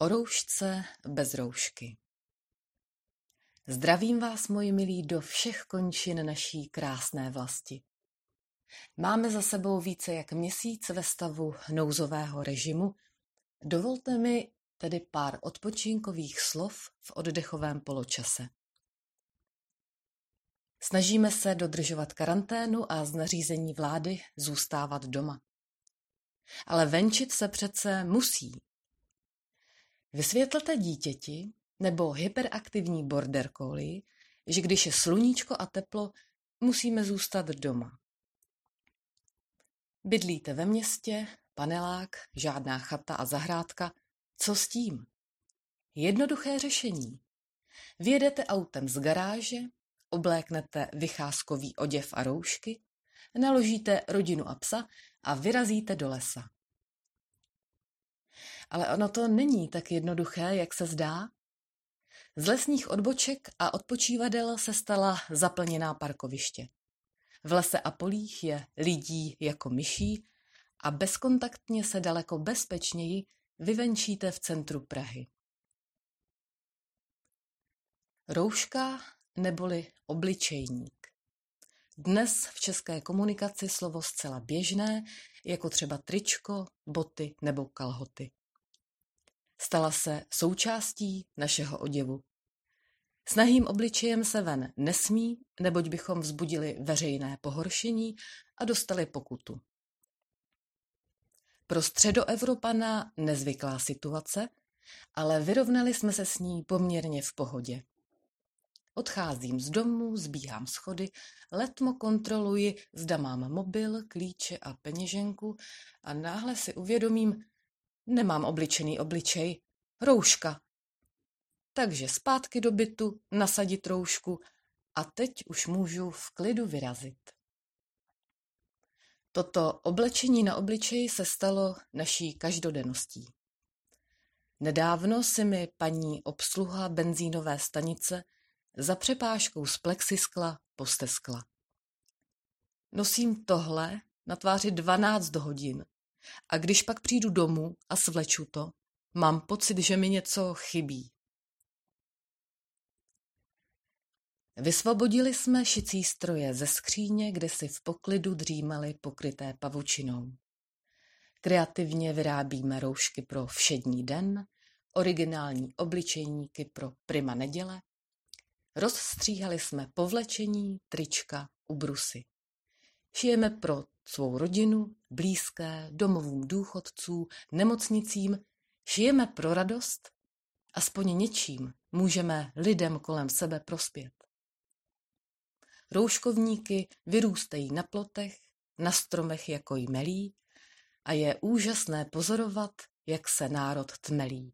O roušce bez roušky. Zdravím vás, moji milí, do všech končin naší krásné vlasti. Máme za sebou více jak měsíc ve stavu nouzového režimu. Dovolte mi tedy pár odpočinkových slov v oddechovém poločase. Snažíme se dodržovat karanténu a z nařízení vlády zůstávat doma. Ale venčit se přece musí. Vysvětlete dítěti nebo hyperaktivní border collie, že když je sluníčko a teplo, musíme zůstat doma. Bydlíte ve městě, panelák, žádná chata a zahrádka. Co s tím? Jednoduché řešení. Vyjedete autem z garáže, obléknete vycházkový oděv a roušky, naložíte rodinu a psa a vyrazíte do lesa. Ale ono to není tak jednoduché, jak se zdá. Z lesních odboček a odpočívadel se stala zaplněná parkoviště. V lese a polích je lidí jako myší a bezkontaktně se daleko bezpečněji vyvenčíte v centru Prahy. Rouška neboli obličejník. Dnes v české komunikaci slovo zcela běžné, jako třeba tričko, boty nebo kalhoty. Stala se součástí našeho oděvu. S nahým obličejem se ven nesmí, neboť bychom vzbudili veřejné pohoršení a dostali pokutu. Pro Středoevropana nezvyklá situace, ale vyrovnali jsme se s ní poměrně v pohodě. Odcházím z domu, zbíhám schody, letmo kontroluji, zda mám mobil, klíče a peněženku a náhle si uvědomím, nemám obličený obličej, rouška. Takže zpátky do bytu, nasadit roušku a teď už můžu v klidu vyrazit. Toto oblečení na obličeji se stalo naší každodenností. Nedávno si mi paní obsluha benzínové stanice za přepážkou z plexiskla posteskla. Nosím tohle na tváři 12 hodin a když pak přijdu domů a svleču to, mám pocit, že mi něco chybí. Vysvobodili jsme šicí stroje ze skříně, kde si v poklidu dřímaly pokryté pavučinou. Kreativně vyrábíme roušky pro všední den, originální obličejníky pro prima neděle. Rozstříhali jsme povlečení, trička, ubrusy. Šijeme pro svou rodinu, blízké, domovům důchodců, nemocnicím. Šijeme pro radost, aspoň něčím můžeme lidem kolem sebe prospět. Rouškovníky vyrůstají na plotech, na stromech jako jmelí a je úžasné pozorovat, jak se národ tmelí.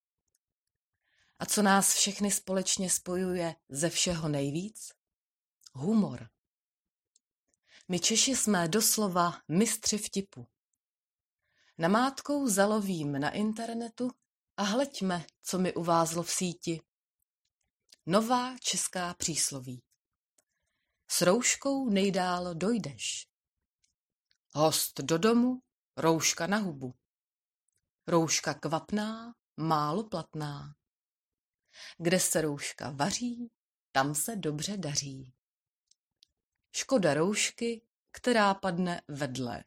A co nás všechny společně spojuje ze všeho nejvíc? Humor. My Češi jsme doslova mistři vtipu. Namátkou zalovím na internetu a hleďme, co mi uvázlo v síti. Nová česká přísloví. S rouškou nejdál dojdeš. Host do domu, rouška na hubu. Rouška kvapná, málo platná. Kde se rouška vaří, tam se dobře daří. Škoda roušky, která padne vedle.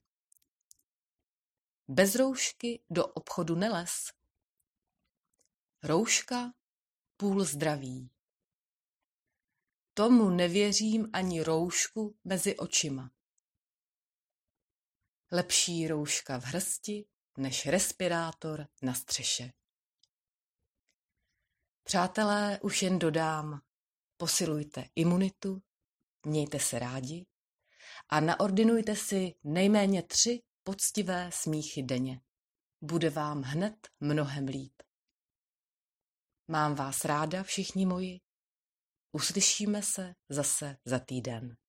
Bez roušky do obchodu neles. Rouška, půl zdraví. Tomu nevěřím ani roušku mezi očima. Lepší rouška v hrsti, než respirátor na střeše. Přátelé, už jen dodám, posilujte imunitu, mějte se rádi a naordinujte si nejméně 3 poctivé smíchy denně. Bude vám hned mnohem líp. Mám vás ráda, všichni moji. Uslyšíme se zase za týden.